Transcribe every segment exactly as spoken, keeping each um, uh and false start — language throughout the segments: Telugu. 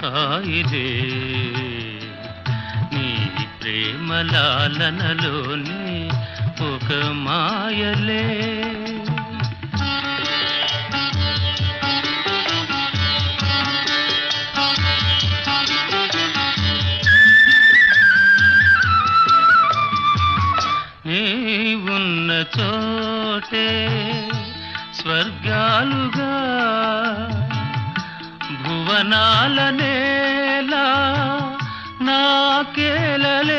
హాయిలే నీ ప్రేమ లాలనలోనే ఒక మాయలే నీ ఉన్న చోటే స్వర్గాలుగా భువనాల నేలా నాకేలలే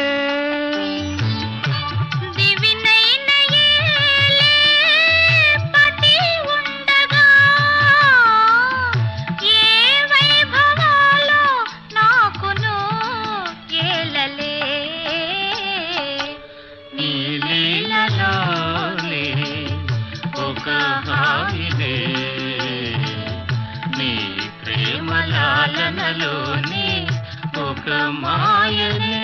లాలనలోని ఒక మాయనే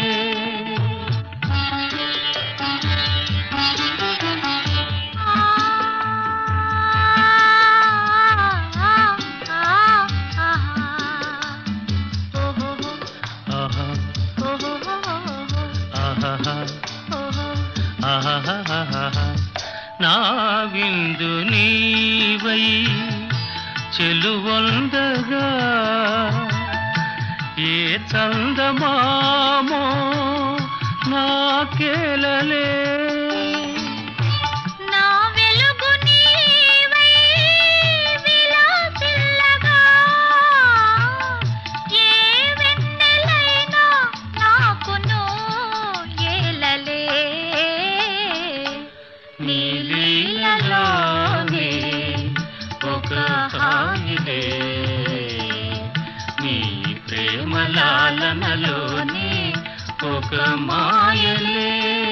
నా విందు నీవై చెలువొందగా ఏ చందమామో నాకేలలే నా వెలుగు నీవై విలాసిల్లగా ఏ వెన్నెలైనా నాకును ఏలలే నీ లీలలోనే ఒక హాయిలే నీ ప్రేమ లాలనలోని ఒక మాయలే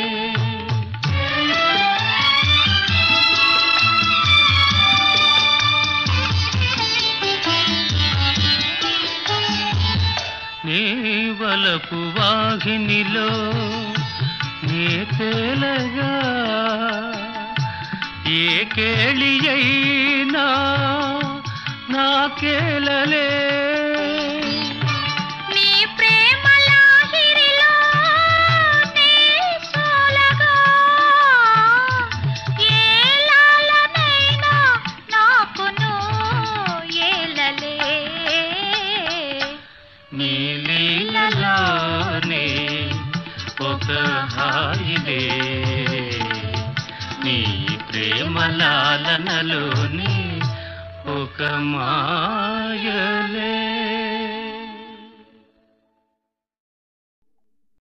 నీ వలపు వాహినిలో నీ తేలగా ఏ కేళి అయినా నాకేలలే నీ ప్రేమ లాహిరిలో నీ సోలగా ఏ లాలనైనా నాకును ఏలలే నీ లీలలోనే ఒక హాయిలే నీ ప్రేమ లాలనలోని ఒక మాయలే